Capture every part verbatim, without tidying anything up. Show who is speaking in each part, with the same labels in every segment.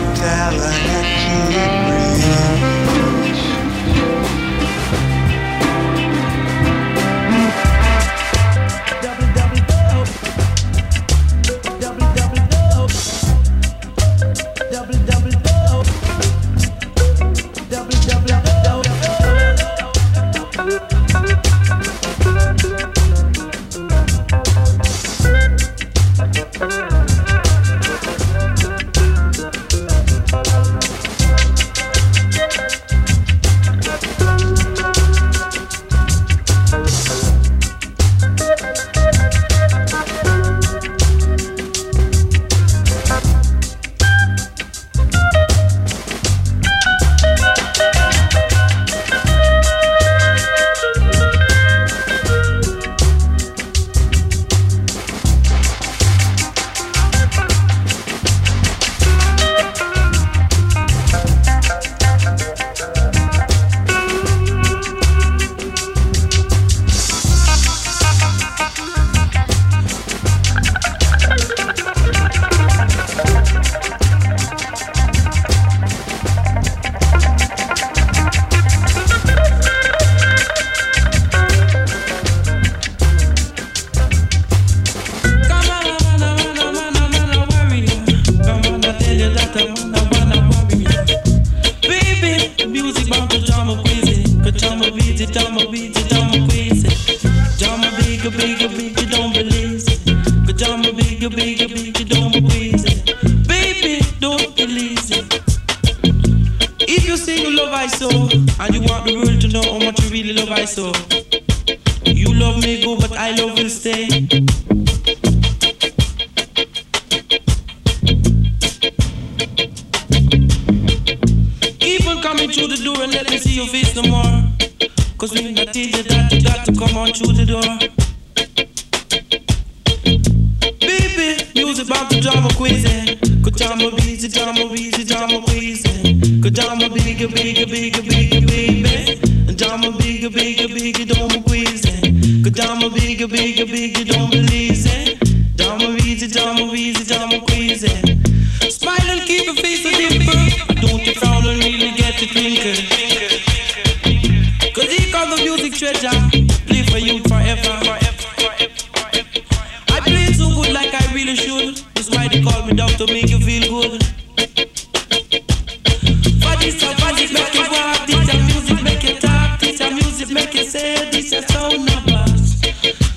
Speaker 1: This is so numbers.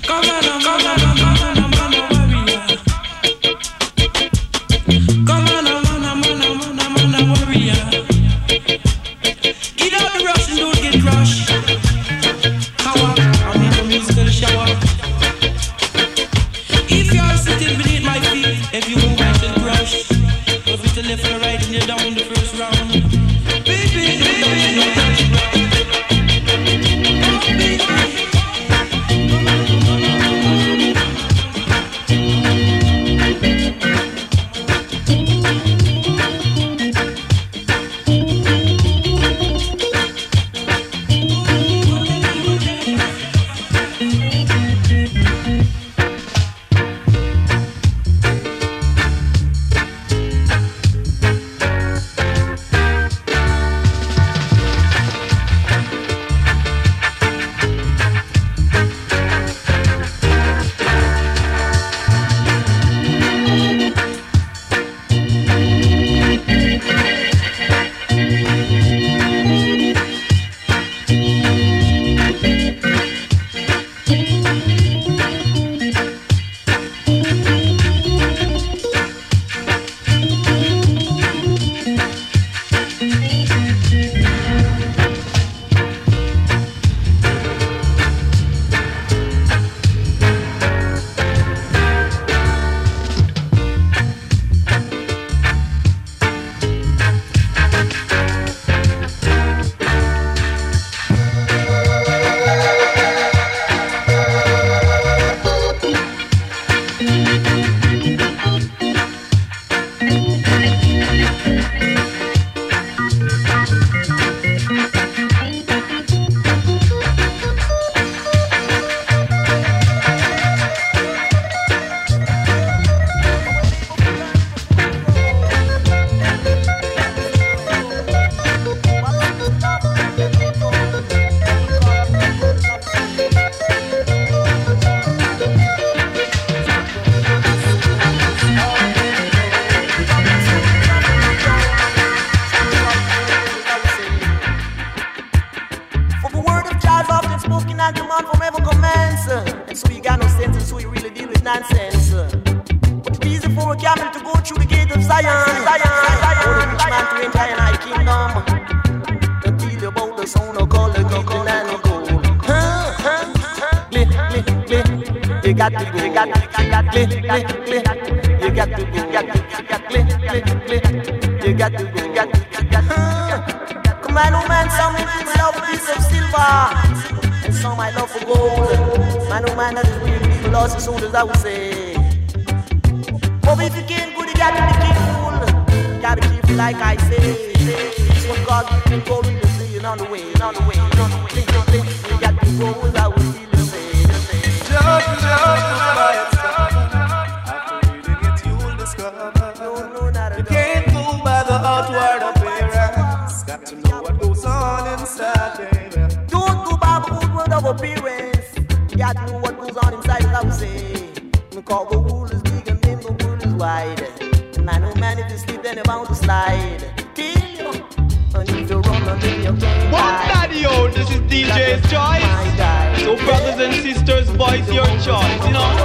Speaker 1: and demand from ever commence. And so you got no sense, and so you really deal with nonsense. But it's easy for a camel to go through the gate of Zion, Zion, Zion. For a rich man to enter in high kingdom. Don't tell you about the sound of color, nickel and gold. Huh, huh, huh. Glit, glit, glit. You got to go, you got to, you got to, glit, glit, glit. You got to go, you got to, you got to, glit, glit, glit. You got to go, you got to, you got to. Come on, oh man, some people love a piece of silver, and some I love for gold. Man, oh man, that is real people lost his soul, as I would say. But if you can't good, you gotta be careful. You gotta keep it like I say. It's what God you can go in the sea, and on the way, and on the way, and on the way. You got to go, as I would feel the same.
Speaker 2: Just, just quiet stuff. After reading it, you'll discover.
Speaker 1: No, no, not at all.
Speaker 2: You can't go by the outward appearance. Got to know what goes on inside, baby.
Speaker 1: Don't go by the outward of appearance. You got to know what goes on inside, as I would say. Because the world is big and then the world is wide. And man, oh man, if you sleep, then you're bound to slide. Till you, and if you run, and then you can't
Speaker 3: What
Speaker 1: hide.
Speaker 3: daddy, yo, this is D J's choice. So brothers and sisters, voice your choice, you know.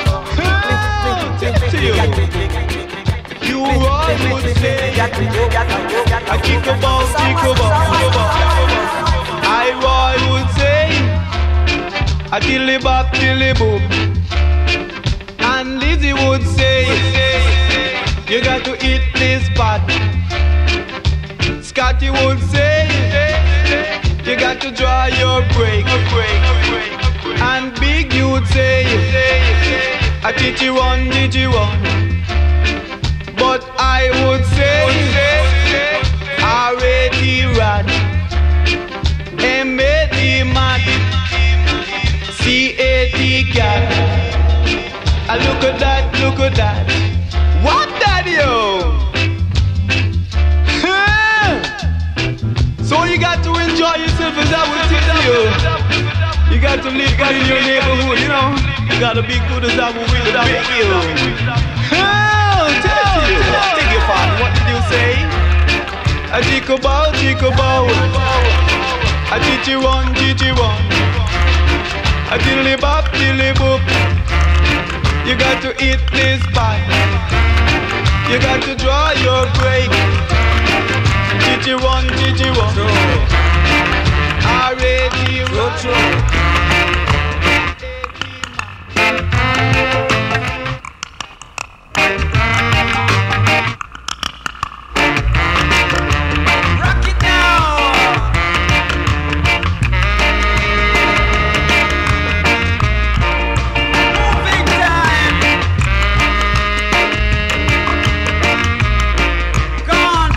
Speaker 3: Tip to you. You all would say, I kick about, kick about, kick about. I Roy would say, I dilly bop, dilly boop. And Lizzie would say, you got to eat this pot. Scotty would say, you got to draw your break. And Big you would say, I did you one, did you one. But I would say, already rat, M A D mat, C A T cat. I look at that, look at that. What that, yo? So you got to enjoy yourself, as I would tell you. You got to live good in your neighborhood, you know. You got to be good, as I would will, as I would you. Tell you. Take your part. What did you say? I think about, think about. I did you one, did you one. I dilly bop, dilly boop. You got to eat this pie. You got to draw your break. Did you want, did you want? Already wrote.
Speaker 4: Come on,